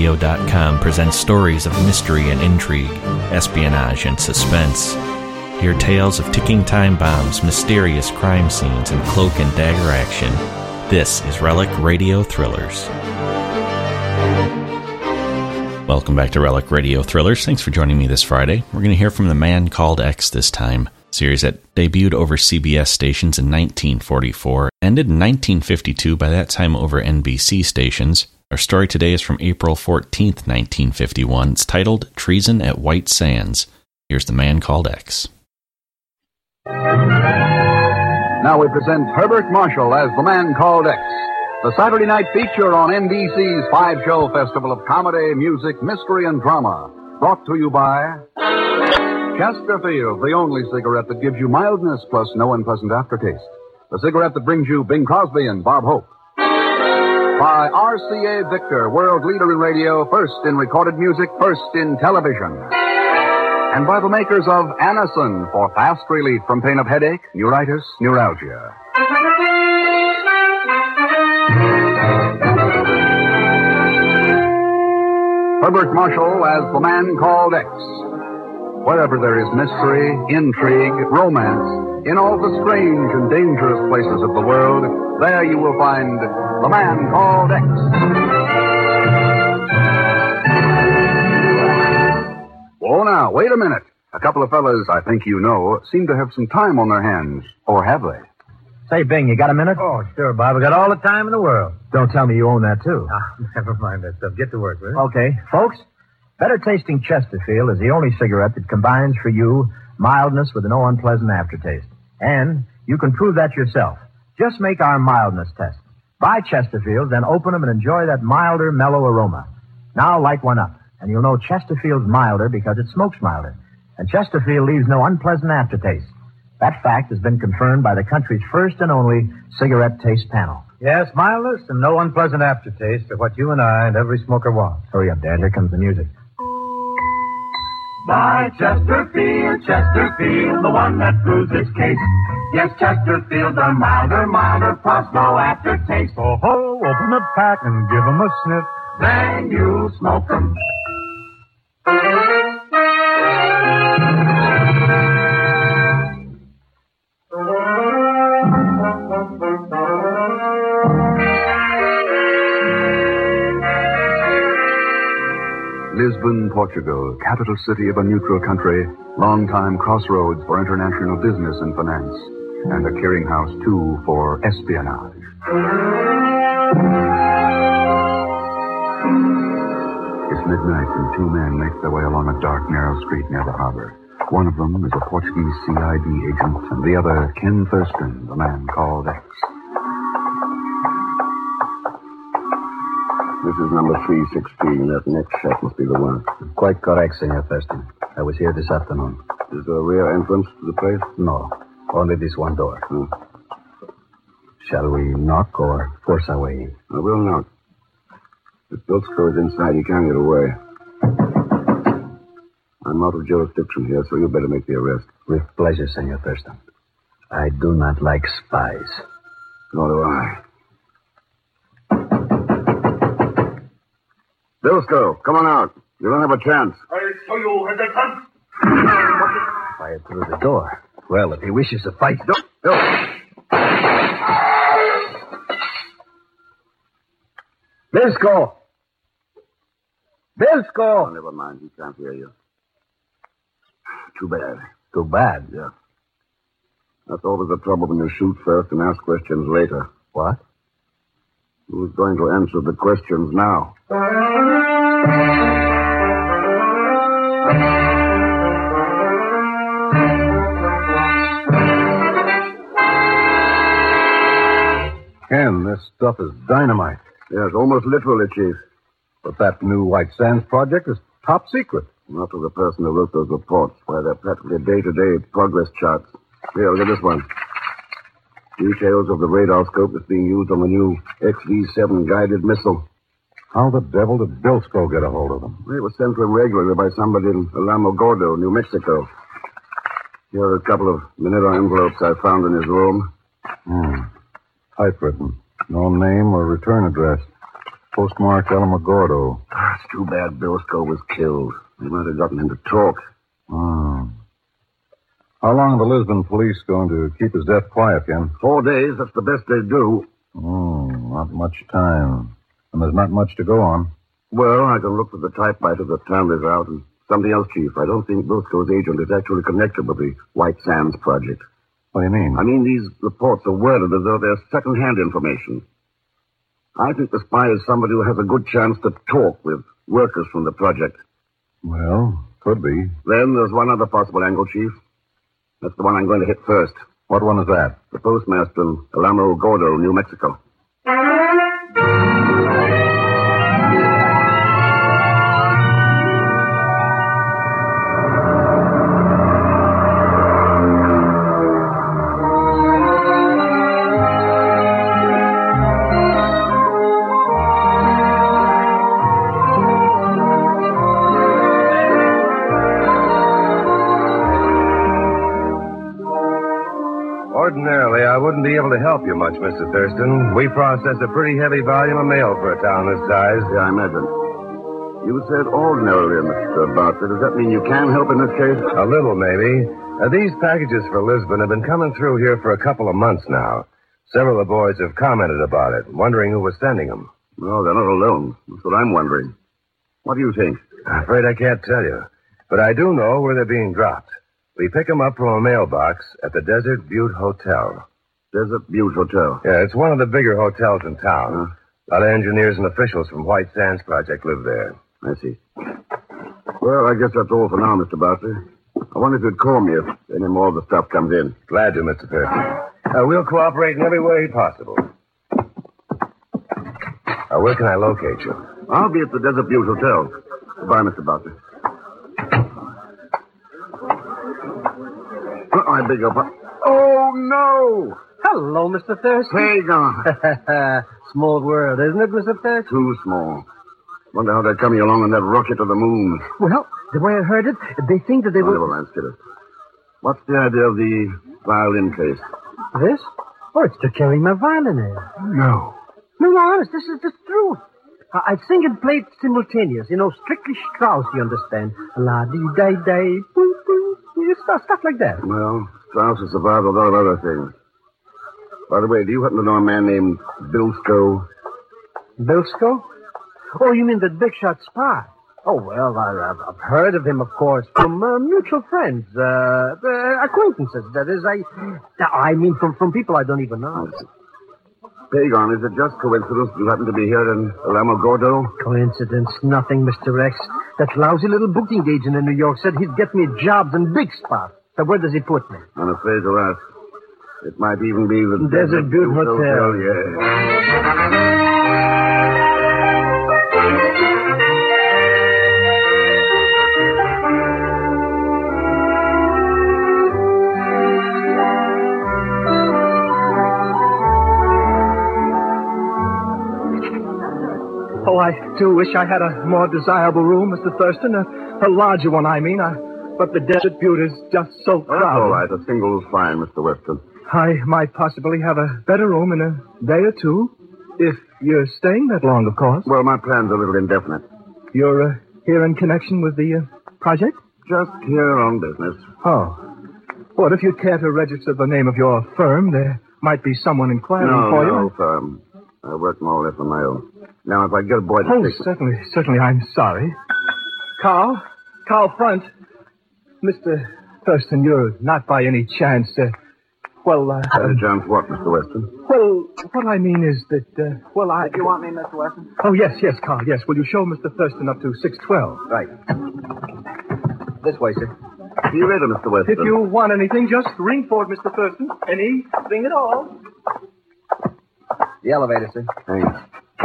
RelecRadio.com presents stories of mystery and intrigue, espionage and suspense. Hear tales of ticking time bombs, mysterious crime scenes, and cloak and dagger action. This is Relic Radio Thrillers. Welcome back to Relic Radio Thrillers. Thanks for joining me this Friday. We're going to hear from The Man Called X this time. Series that debuted over CBS stations in 1944, ended in 1952, by that time over NBC stations. Our story today is from April 14th, 1951. It's titled Treason at White Sands. Here's The Man Called X. Now we present Herbert Marshall as The Man Called X, the Saturday night feature on NBC's five-show festival of comedy, music, mystery, and drama. Brought to you by Chesterfield, the only cigarette that gives you mildness plus no unpleasant aftertaste. The cigarette that brings you Bing Crosby and Bob Hope. By RCA Victor, world leader in radio, first in recorded music, first in television. And by the makers of Anacin for fast relief from pain of headache, neuritis, neuralgia. Herbert Marshall as The Man Called X. Wherever there is mystery, intrigue, romance, in all the strange and dangerous places of the world, there you will find The Man Called X. Oh, now, wait a minute. A couple of fellas I think you know seem to have some time on their hands. Or have they? Say, Bing, you got a minute? Oh, sure, Bob. I got all the time in the world. Don't tell me you own that, too. Never mind that stuff. Get to work, will you? Okay. Folks, Better Tasting Chesterfield is the only cigarette that combines for you mildness with no unpleasant aftertaste. And you can prove that yourself. Just make our mildness test. Buy Chesterfield, then open them and enjoy that milder, mellow aroma. Now light one up, and you'll know Chesterfield's milder because it smokes milder. And Chesterfield leaves no unpleasant aftertaste. That fact has been confirmed by the country's first and only cigarette taste panel. Yes, mildness and no unpleasant aftertaste are what you and I and every smoker wants. Hurry up, Dad. Here comes the music. Buy Chesterfield, Chesterfield, the one that proves its case. Yes, Chesterfield's a milder, plus no aftertaste. Oh-ho, open the pack and give 'em a sniff. Then you smoke 'em. Lisbon, Portugal, capital city of a neutral country, long-time crossroads for international business and finance, and a clearinghouse, too, for espionage. It's midnight, and two men make their way along a dark, narrow street near the harbor. One of them is a Portuguese CID agent, and the other, Ken Thurston, the Man Called X. This is number 316. That next shack must be the one. Quite correct, Senor Thurston. I was here this afternoon. Is there a rear entrance to the place? No, only this one door. Shall we knock or force our way in? I will knock. If Bilsko is inside, he can't get away. I'm out of jurisdiction here, so you better make the arrest. With pleasure, Senor Thurston. I do not like spies. Nor do I. Bilsko, come on out. You don't have a chance. I saw you when they come. Fired through the door. Well, if he wishes to fight... No. Bilsko! Bilsko! Oh, never mind. He can't hear you. Too bad. Too bad? Yeah. That's always the trouble when you shoot first and ask questions later. What? Who's going to answer the questions now? Ken, this stuff is dynamite. Yes, almost literally, Chief. But that new White Sands project is top secret. Not to the person who wrote those reports, where they're practically day-to-day progress charts. Here, look at this one. Details of the radar scope that's being used on the new XV-7 guided missile. How the devil did Bilsko get a hold of them? They were sent to him regularly by somebody in Alamogordo, New Mexico. Here are a couple of Manila envelopes I found in his room. Typewritten. No name or return address. Postmarked Alamogordo. It's too bad Bilsko was killed. They might have gotten him to talk. Oh. How long are the Lisbon police going to keep his death quiet, Ken? 4 days, that's the best they do. Oh, not much time. And there's not much to go on. Well, I can look for the typewriter that Townley's out and something else, Chief. I don't think Bilsko's agent is actually connected with the White Sands project. What do you mean? I mean, these reports are worded as though they're second-hand information. I think the spy is somebody who has a good chance to talk with workers from the project. Well, could be. Then there's one other possible angle, Chief. That's the one I'm going to hit first. What one is that? The postmaster in Alamogordo, New Mexico. Ordinarily, I wouldn't be able to help you much, Mr. Thurston. We process a pretty heavy volume of mail for a town this size. Yeah, I imagine. You said ordinarily, Mr. Bartlett. Does that mean you can help in this case? A little, maybe. These packages for Lisbon have been coming through here for a couple of months now. Several of the boys have commented about it, wondering who was sending them. No, they're not alone. That's what I'm wondering. What do you think? I'm afraid I can't tell you. But I do know where they're being dropped. We pick them up from a mailbox at the Desert Butte Hotel. Desert Butte Hotel? Yeah, it's one of the bigger hotels in town. A lot of engineers and officials from White Sands Project live there. I see. Well, I guess that's all for now, Mr. Bartlett. I wonder if you'd call me if any more of the stuff comes in. Glad to, Mr. Thurston. We'll cooperate in every way possible. Where can I locate you? I'll be at the Desert Butte Hotel. Goodbye, Mr. Bartlett. I beg your pardon. Oh, no! Hello, Mr. Thurston. Hagar. Small world, isn't it, Mr. Thurston? Too small. Wonder how they're coming along on that rocket to the moon. Well, the way I heard it, they think that they will... Never mind, Skidder. What's the idea of the violin case? This? Oh, it's to carry my violin in. No. No, honest, this is the truth. I sing and play it simultaneous. You know, strictly Strauss, you understand. La-dee-day-day, boo-boo. Stuff like that. Well, Strauss has survived a lot of other things. By the way, do you happen to know a man named Bilsko? Bilsko? Oh, you mean the big shot spy? Oh, well, I've heard of him, of course, from mutual friends, acquaintances. That is, I mean, from people I don't even know. Pagon, is it just coincidence you happen to be here in Alamogordo? Coincidence? Nothing, Mr. X. That lousy little booking agent in New York said he'd get me jobs in big spots. So where does he put me? I'm afraid to ask. It might even be the Desert Butte Hotel. Yeah. Oh, I do wish I had a more desirable room, Mr. Thurston. A larger one, I mean. But the Desert Butte is just so crowded. That's all right. A single's fine, Mr. Weston. I might possibly have a better room in a day or two. If you're staying that long, of course. Well, my plan's a little indefinite. You're here in connection with the project? Just here on business. Oh. Well, if you'd care to register the name of your firm, there might be someone inquiring for you. No firm. I work more or less on my own. Now, if I get a boy to take... certainly, I'm sorry. Carl Front. Mr. Thurston, you're not by any chance, chance what, Mr. Weston? Well, what I mean is that, If you want me, Mr. Weston? Oh, yes, Carl, yes. Will you show Mr. Thurston up to 612? Right. This way, sir. See you later, Mr. Weston. If you want anything, just ring for it, Mr. Thurston. Anything at all. The elevator, sir. Thanks.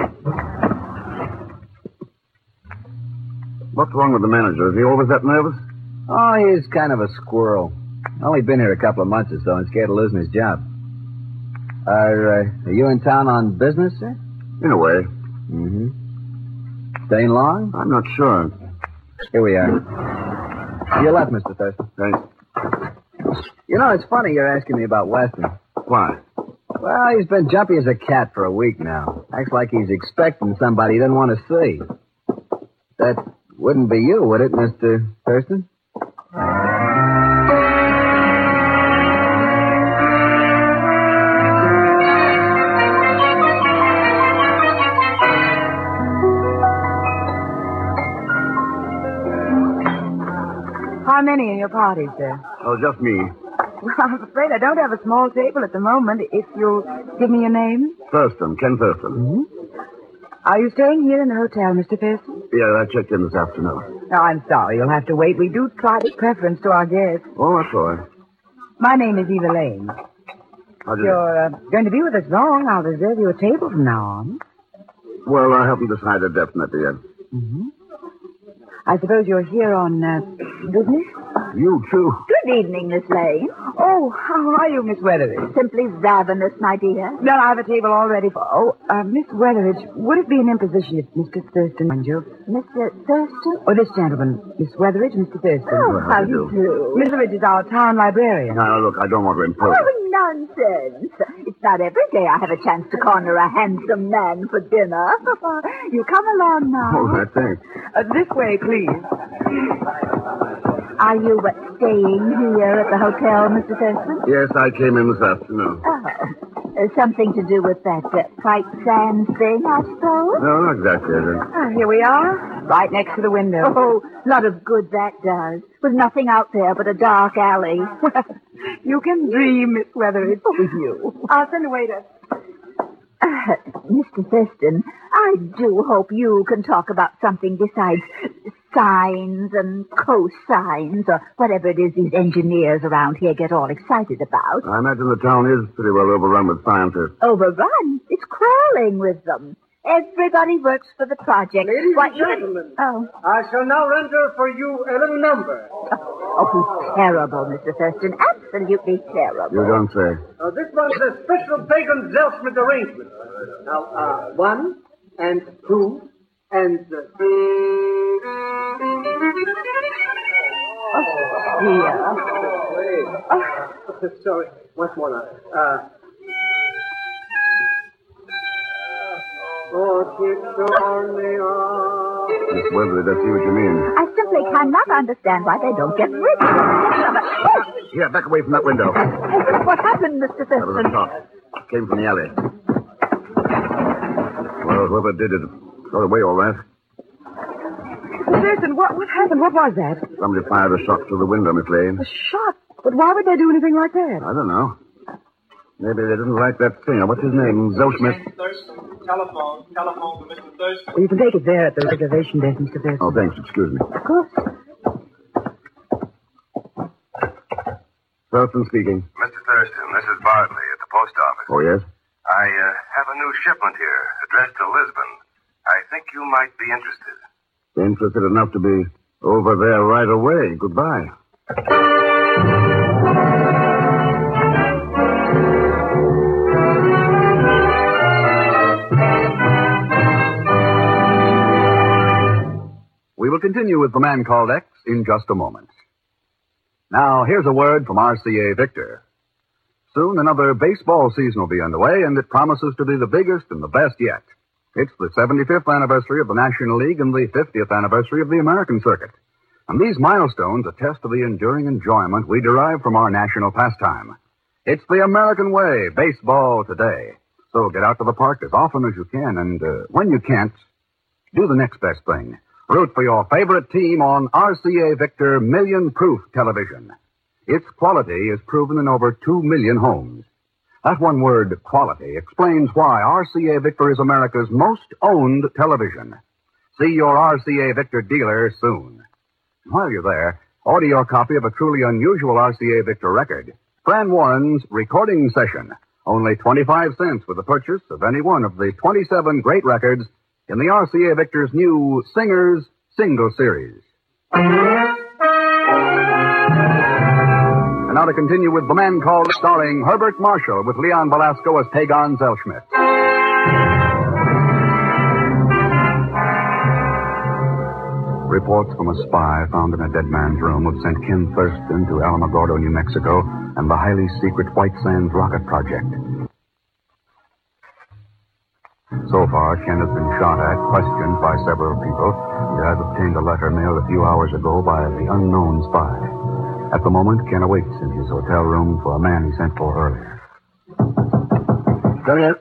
What's wrong with the manager? Is he always that nervous? Oh, he's kind of a squirrel. Only been here a couple of months or so and scared of losing his job. Are you in town on business, sir? In a way. Mm-hmm. Staying long? I'm not sure. Here we are. To your left, Mr. Thurston. Thanks. You know, it's funny you're asking me about Weston. Why? Well, he's been jumpy as a cat for a week now. Acts like he's expecting somebody he doesn't want to see. That wouldn't be you, would it, Mr. Thurston? How many in your party, sir? Oh, just me. Well, I'm afraid I don't have a small table at the moment. If you'll give me your name. Thurston, Ken Thurston. Mm-hmm. Are you staying here in the hotel, Mr. Thurston? Yeah, I checked in this afternoon. No, I'm sorry. You'll have to wait. We do private preference to our guests. Oh, that's all right. My name is Eva Lane. How do If you're going to be with us long, I'll reserve you a table from now on. Well, I haven't decided definitely yet. Mm-hmm. I suppose you're here on business? You, too. Good evening, Miss Lane. Oh, how are you, Miss Weatheridge? Simply ravenous, my dear. No, I have a table all ready for... Oh, Miss Weatheridge, would it be an imposition if Mr. Thurston joined you? Mr. Thurston? Oh, this gentleman, Miss Weatheridge, Mr. Thurston. Oh, how do you do? Miss Weatheridge is our town librarian. Now, look, I don't want to impose. Oh, nonsense. It's not every day I have a chance to corner a handsome man for dinner. You come along now. Oh, I think. This way, please. Are you staying here at the hotel, Mr. Thurston? Yes, I came in this afternoon. Oh, something to do with that white sand thing, I suppose? No, not exactly. Here we are, right next to the window. Oh, lot of good that does. With nothing out there but a dark alley. Well, you can dream, Miss Weatheridge. With you. I'll send a waiter. Mr. Thurston, I do hope you can talk about something besides sines and cosines or whatever it is these engineers around here get all excited about. I imagine the town is pretty well overrun with scientists. Overrun? It's crawling with them. Everybody works for the project. Ladies and gentlemen, I shall now render for you a little number. Oh, he's terrible, Mr. Thurston. Absolutely terrible. You don't say. This one's a special Bacon Zellschmidt arrangement. Now, 1 and 2 and... Sorry, once more now. Miss Weatheridge, I see what you mean. I simply cannot understand why they don't get rid of it. Here, back away from that window. What happened, Mr. That was a Thurston? shot. Came from the alley. Well, whoever did it got away all right. Mr. Thurston, what happened? What was that? Somebody fired a shot through the window, Miss Lane. A shot? But why would they do anything like that? I don't know. Maybe they didn't like that singer. What's his name? Zellschmidt? Thurston. Telephone to Mr. Thurston. Well, you can take it there at the reservation desk, Mr. Thurston. Oh, thanks. Excuse me. Of course. Thurston speaking. Mr. Thurston, this is Bartley at the post office. Oh, yes? I have a new shipment here, addressed to Lisbon. I think you might be interested. Interested enough to be over there right away. Goodbye. We will continue with The Man Called X in just a moment. Now, here's a word from RCA Victor. Soon another baseball season will be underway, and it promises to be the biggest and the best yet. It's the 75th anniversary of the National League and the 50th anniversary of the American Circuit. And these milestones attest to the enduring enjoyment we derive from our national pastime. It's the American way, baseball today. So get out to the park as often as you can, and when you can't, do the next best thing. Root for your favorite team on RCA Victor Million Proof Television. Its quality is proven in over 2 million homes. That one word, quality, explains why RCA Victor is America's most owned television. See your RCA Victor dealer soon. While you're there, order your copy of a truly unusual RCA Victor record, Fran Warren's Recording Session. Only 25 cents for the purchase of any one of the 27 great records in the RCA Victor's new Singers Single Series. And now to continue with The Man Called, starring Herbert Marshall with Leon Velasco as Pagon Zellschmidt. Reports from a spy found in a dead man's room have sent Ken Thurston to Alamogordo, New Mexico, and the highly secret White Sands rocket project. So far, Ken has been shot at, questioned by several people, and has obtained a letter mailed a few hours ago by the unknown spy. At the moment, Ken awaits in his hotel room for a man he sent for earlier. Come here.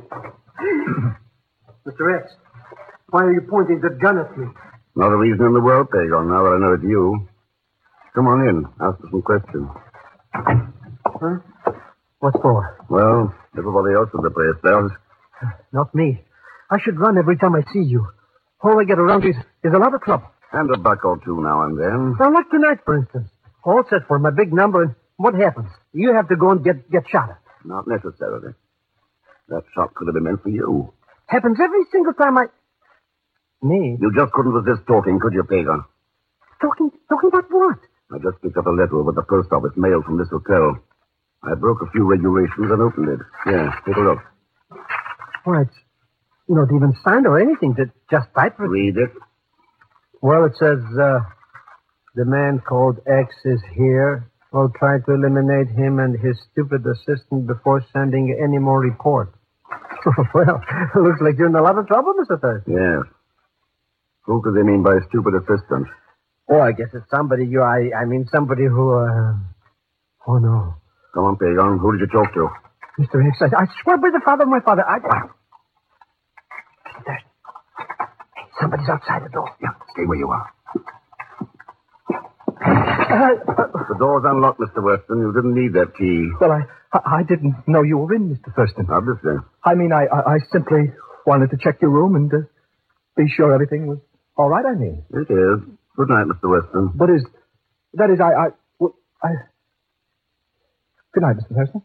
Mr. X, why are you pointing that gun at me? Not a reason in the world, Pagon, now that I know it's you. Come on in. Ask us some questions. Huh? What for? Well, everybody else in the place does. Not me. I should run every time I see you. All I get around is a lot of trouble. And a buck or two now and then. Now, like tonight, for instance. All set for my big number, and what happens? You have to go and get shot at. Not necessarily. That shot could have been meant for you. Happens every single time I... Me? You just couldn't resist talking, could you, Pagon? Talking about what? I just picked up a letter over the post office mail from this hotel. I broke a few regulations and opened it. Yeah, take a look. Why, it's not even signed or anything. Just typewritten. Read it. Well, it says, the man called X is here. We'll try to eliminate him and his stupid assistant before sending any more reports. Well, it looks like you're in a lot of trouble, Mr. Thurston. Yes. Who could they mean by stupid assistant? Oh, I guess it's somebody I mean somebody who, Oh, no. Come on, Pagon. Who did you talk to? Mr. Hicks, I swear by the father of my father, There's... Hey, somebody's outside the door. Yeah, stay where you are. The door's unlocked, Mr. Weston. You didn't need that key. Well, I didn't know you were in, Mr. Thurston. Obviously. I mean, I simply wanted to check your room and be sure everything was all right, I mean. It is. Good night, Mr. Weston. But that is, Good night, Mr. Thurston.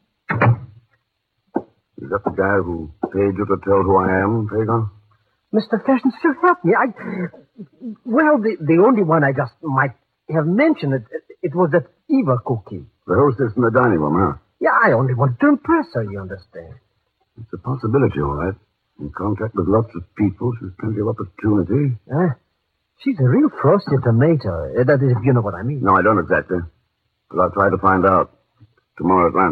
Is that the guy who paid you to tell who I am, Pagon? Mr. Thurston, sir, help me. Well, the only one I just might have mentioned, it was that Eva cookie. The hostess in the dining room, huh? Yeah, I only wanted to impress her, you understand. It's a possibility, all right. In contact with lots of people, she's plenty of opportunity. She's a real frosty tomato. That is, if you know what I mean. No, I don't exactly. But I'll try to find out tomorrow at lunch.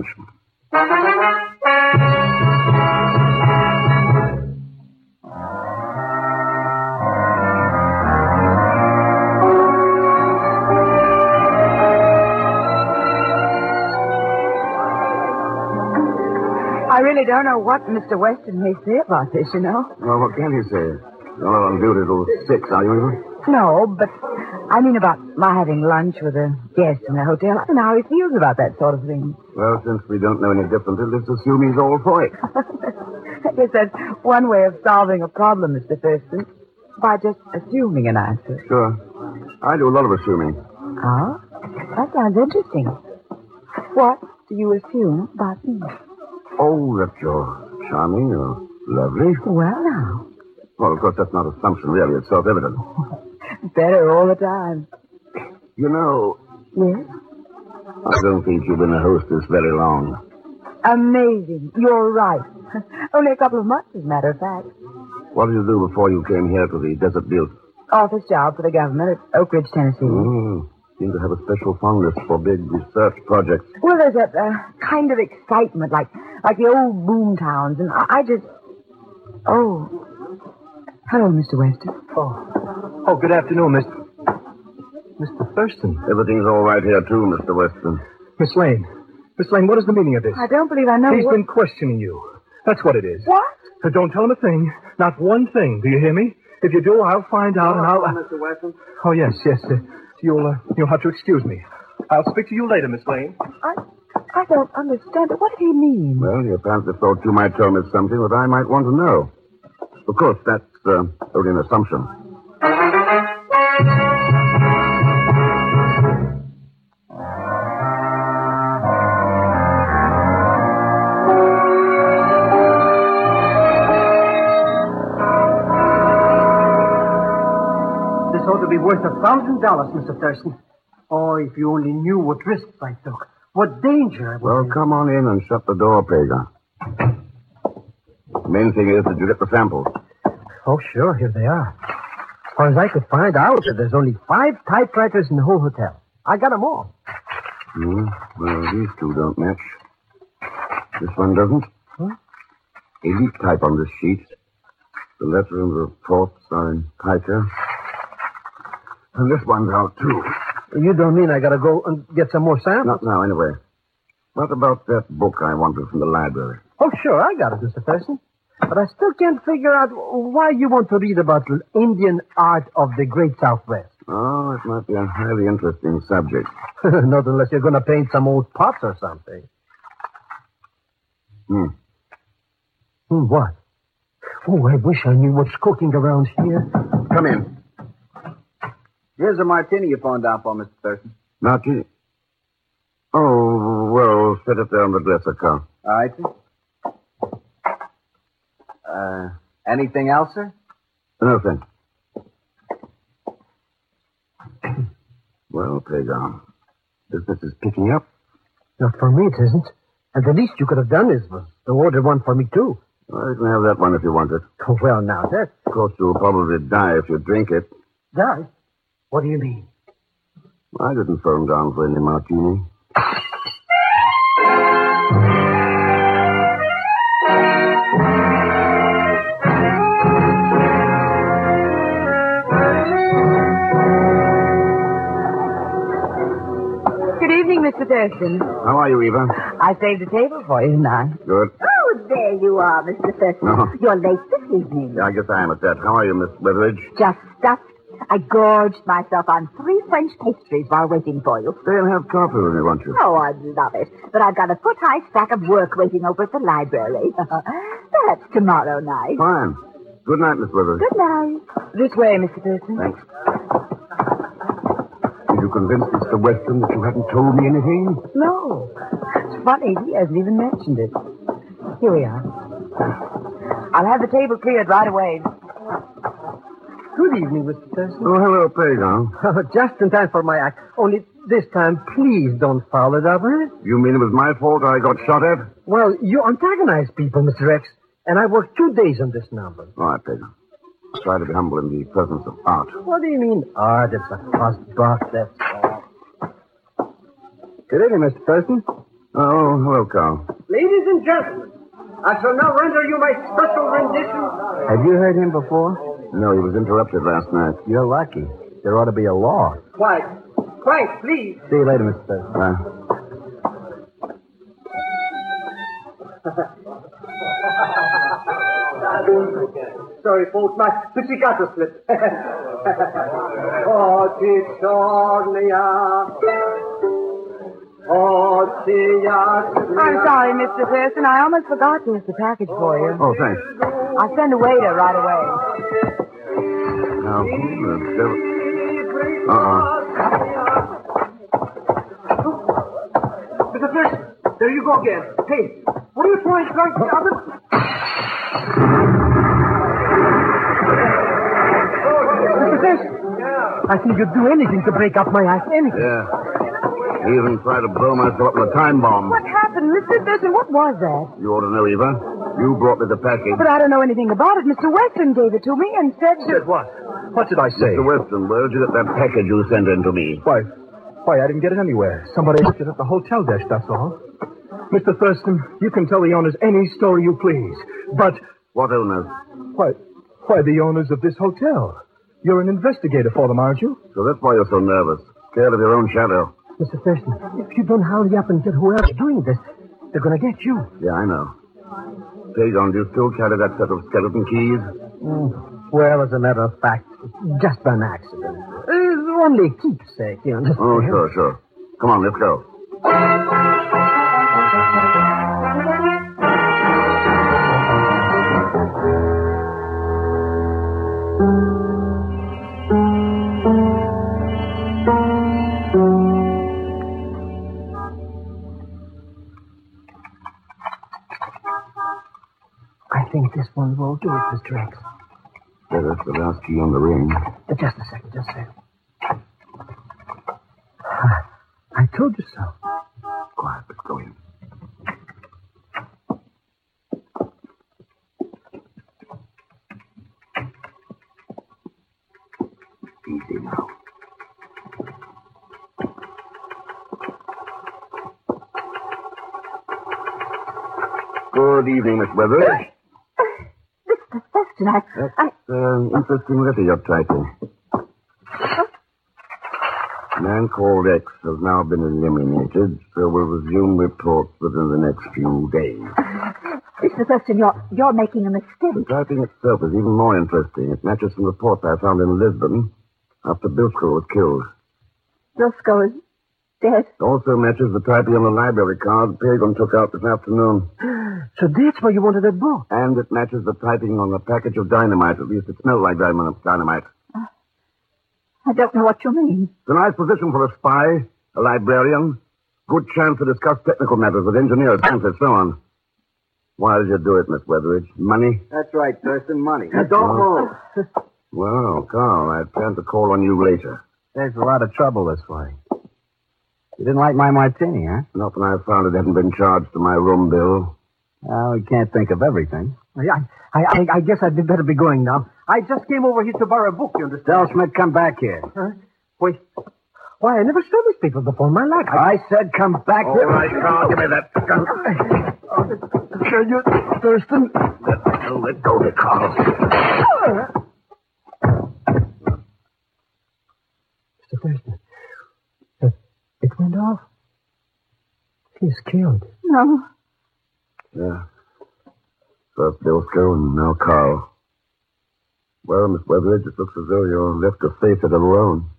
I really don't know what Mr. Weston may say about this, you know. Well, what can he say? You're not on duty till 6, are you, Eva? No, but I mean about my having lunch with a guest in the hotel. I don't know how he feels about that sort of thing. Well, since we don't know any differently, let's assume he's all for it. I guess that's one way of solving a problem, Mr. Thurston, by just assuming an answer. Sure. I do a lot of assuming. Oh? That sounds interesting. What do you assume about me? Oh, that you're charming or lovely. Well, now. Well, of course, that's not assumption, really. It's self-evident. Better all the time. You know... Yes? I don't think you've been a hostess very long. Amazing. You're right. Only a couple of months, as a matter of fact. What did you do before you came here to the Desert Butte? Office job for the government at Oak Ridge, Tennessee. Seem to have a special fondness for big research projects. Well, there's that kind of excitement, like the old boom towns, and I just... Oh. Hello, Mr. Weston. Oh, good afternoon, Mr. Thurston. Everything's all right here, too, Mr. Weston. Miss Lane. Miss Lane, what is the meaning of this? I don't believe I know He's been questioning you. That's what it is. What? So don't tell him a thing. Not one thing. Do you hear me? If you do, I'll find out and I'll... Mr. Weston. Oh, yes. You'll have to excuse me. I'll speak to you later, Miss Lane. I don't understand it. What did he mean? Well, he apparently thought you might tell me something that I might want to know. Of course, that's only an assumption. This ought to be worth $1,000, Mr. Thurston. Oh, if you only knew what risks I took. What danger I was Well, in. come on in and shut the door, Pagan. The main thing is that you get the samples. Oh, sure, here they are. As far as I could find out, there's only 5 typewriters in the whole hotel. I got them all. Well, these two don't match. This one doesn't. Huh? Elite type on this sheet. The letter and the reports are in Piker. And this one's out, too. You don't mean I gotta go and get some more samples? Not now, anyway. What about that book I wanted from the library? Oh, sure, I got it, Mr. Thurston. But I still can't figure out why you want to read about the Indian art of the Great Southwest. Oh, it might be a highly interesting subject. Not unless you're going to paint some old pots or something. What? Oh, I wish I knew what's cooking around here. Come in. Here's a martini you phoned down for, Mr. Thurston. Martini? Oh, well, set it there on the dresser, Carl. All right, sir. Anything else, sir? No, thanks. Well, Pagan, business is picking up. Not for me, it isn't. And the least you could have done is to order one for me, too. Well, you can have that one if you want it. Oh, well, now, that... Of course, you'll probably die if you drink it. Die? What do you mean? I didn't phone down for any martini. Good evening, Mr. Thurston. How are you, Eva? I saved a table for you, didn't I? Good. Oh, there you are, Mr. Thurston. No. You're late this evening. Yeah, I guess I am at that. How are you, Miss Weatheridge? Just stuffed. I gorged myself on 3 French pastries while waiting for you. Stay and have coffee with me, won't you? Oh, I'd love it. But I've got a foot-high stack of work waiting over at the library. Perhaps tomorrow night. Fine. Good night, Miss Weatheridge. Good night. This way, Mr. Thurston. Thanks. Did you convince Mr. Weston that you hadn't told me anything? No. It's funny, he hasn't even mentioned it. Here we are. I'll have the table cleared right away. Good evening, Mr. Thurston. Oh, hello, Pagan. Just in time for my act. Only this time, please don't foul it up, huh? You mean it was my fault I got shot at? Well, you antagonize people, Mr. X, and I worked 2 days on this number. All right, Pagan. Try to be humble in the presence of art. What do you mean, art? It's a cost box, that's all. Good evening, Mr. Thurston. Oh, hello, Carl. Ladies and gentlemen, I shall now render you my special rendition. Have you heard him before? No, he was interrupted last night. You're lucky. There ought to be a law. Quiet. Quiet, please. See you later, Mr. Thurston. Sorry, folks, my pizzicato slipped. Oh, Cicciornia. Oh, I'm sorry, Mr. Thurston. I almost forgot there's the package for you. Oh, thanks. I'll send a waiter right away. Now, who the devil... Mr. Thurston, there you go again. Hey, what are you trying to drink the oven? Mr. Thurston, I think you'd do anything to break up my act. Anything. Yeah. Even tried to blow myself up with a time bomb. What happened, Mr. Thurston? What was that? You ought to know, Eva. You brought me the package. But I don't know anything about it. Mr. Weston gave it to me and said... Said what? What did I say? Mr. Weston, where did you get that package you sent in to me? Why, I didn't get it anywhere. Somebody left it at the hotel desk, that's all. Mr. Thurston, you can tell the owners any story you please. But... What owners? Why, the owners of this hotel. You're an investigator for them, aren't you? So that's why you're so nervous. Scared of your own shadow. Mr. Thurston, if you don't hurry up and get whoever's doing this, they're going to get you. Yeah, I know. Pagan, do you still carry that set of skeleton keys? Well, as a matter of fact, just by an accident. Only keepsake, you understand? Oh, sure. Come on, let's go. I think this one will do it, Mr. X. Yeah, that's the last key on the ring. Just a second. I told you so. Quiet, let's go in. Easy now. Good evening, Miss Weathers. Mr. Thurston. Interesting letter you're typing. Man called X has now been eliminated, so we'll resume reports within the next few days. Mr. Thurston, you're making a mistake. The typing itself is even more interesting. It matches some reports I found in Lisbon after Bilsko was killed. Bilsko is dead? It also matches the typing on the library card Pilgrim took out this afternoon. So that's why you wanted that book? And it matches the typing on the package of dynamite. At least it smelled like dynamite. I don't know what you mean. It's a nice position for a spy, a librarian. Good chance to discuss technical matters with engineers, scientists, so on. Why did you do it, Miss Weatheridge? Money? That's right, Thurston, money. Now, don't move. Well, Carl, I plan to call on you later. There's a lot of trouble this way. You didn't like my martini, huh? Not when I found it hadn't been charged to my room bill. Well, we can't think of everything. I guess I'd better be going now. I just came over here to borrow a book, you understand? Del Schmidt, come back here. Huh? Wait. Why, I never saw these people before in my life. I said come back here. All right, Carl, give me that gun. Sure, you, Thurston. Let go of it, Carl. Mr. Thurston, it went off. He's killed. No. Yeah. First Bilsko and now Carl. Well, Miss Weatheridge, it looks as though you're left to face it alone.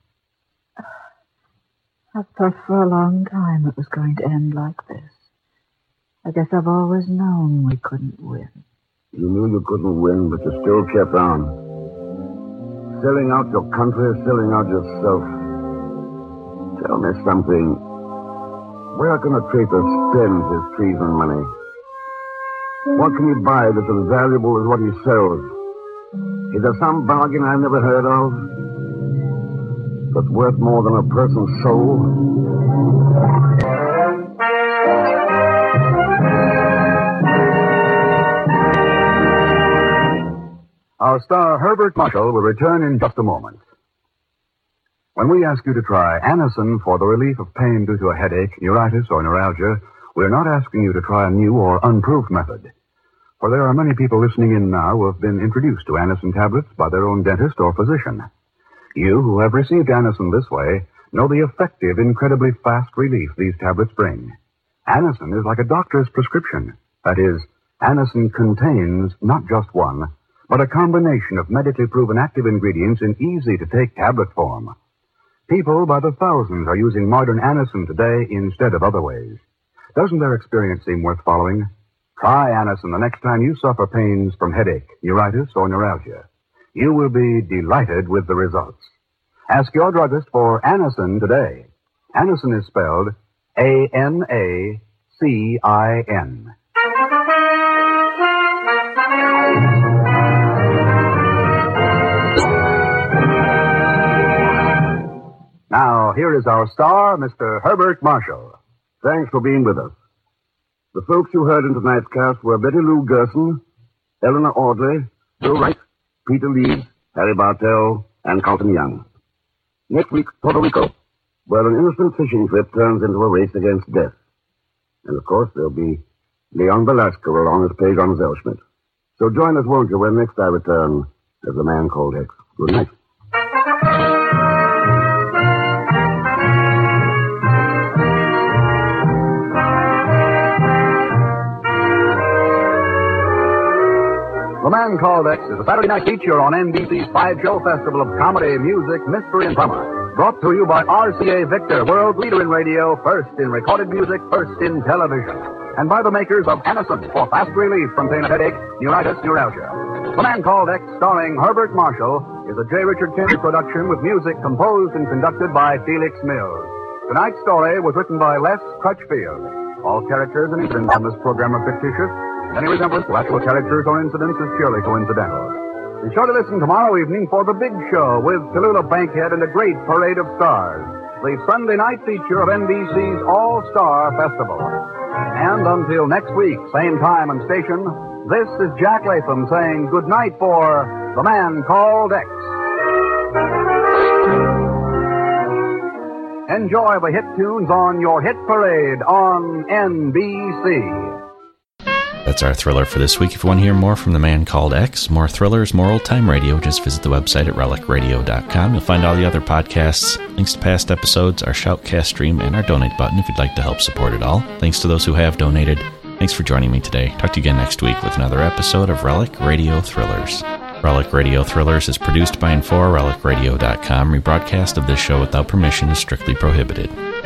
I've thought for a long time it was going to end like this. I guess I've always known we couldn't win. You knew you couldn't win, but you still kept on. Selling out your country, selling out yourself. Tell me something. Where can a traitor spend his treason money? What can he buy that's as valuable as what he sells? Is there some bargain I've never heard of that's worth more than a person's soul? Our star, Herbert Marshall, will return in just a moment. When we ask you to try Anacin for the relief of pain due to a headache, neuritis, or neuralgia, we're not asking you to try a new or unproved method. For there are many people listening in now who have been introduced to Anacin tablets by their own dentist or physician. You who have received Anacin this way know the effective, incredibly fast relief these tablets bring. Anacin is like a doctor's prescription. That is, Anacin contains not just one, but a combination of medically proven active ingredients in easy-to-take tablet form. People by the thousands are using modern Anacin today instead of other ways. Doesn't their experience seem worth following? Try Anacin the next time you suffer pains from headache, neuritis, or neuralgia. You will be delighted with the results. Ask your druggist for Anacin today. Anacin is spelled A-N-A-C-I-N. Now, here is our star, Mr. Herbert Marshall. Thanks for being with us. The folks you heard in tonight's cast were Betty Lou Gerson, Eleanor Audley, Bill Wright, Peter Leeds, Harry Bartell, and Carlton Young. Next week, Puerto Rico, where an innocent fishing trip turns into a race against death. And, of course, there'll be Leon Velasco along as Pagon Zellschmidt. So join us, won't you, when next I return as the Man Called X. Good night. The Man Called X is a Saturday night feature on NBC's 5-show festival of comedy, music, mystery, and drama. Brought to you by RCA Victor, world leader in radio, first in recorded music, first in television. And by the makers of Anacin for fast relief from pain of headache, neuritis, neuralgia. The Man Called X, starring Herbert Marshall, is a J. Richard Kennedy production with music composed and conducted by Felix Mills. Tonight's story was written by Les Crutchfield. All characters and incidents on this program are fictitious. Any resemblance to actual characters or incidents is purely coincidental. Be sure to listen tomorrow evening for The Big Show with Tallulah Bankhead and a great parade of stars. The Sunday night feature of NBC's All-Star Festival. And until next week, same time and station, this is Jack Latham saying good night for The Man Called X. Enjoy the hit tunes on your hit parade on NBC. That's our thriller for this week. If you want to hear more from the man called X, more thrillers, more old-time radio, just visit the website at relicradio.com. You'll find all the other podcasts, links to past episodes, our Shoutcast stream, and our donate button if you'd like to help support it all. Thanks to those who have donated. Thanks for joining me today. Talk to you again next week with another episode of Relic Radio Thrillers. Relic Radio Thrillers is produced by and for relicradio.com. Rebroadcast of this show without permission is strictly prohibited.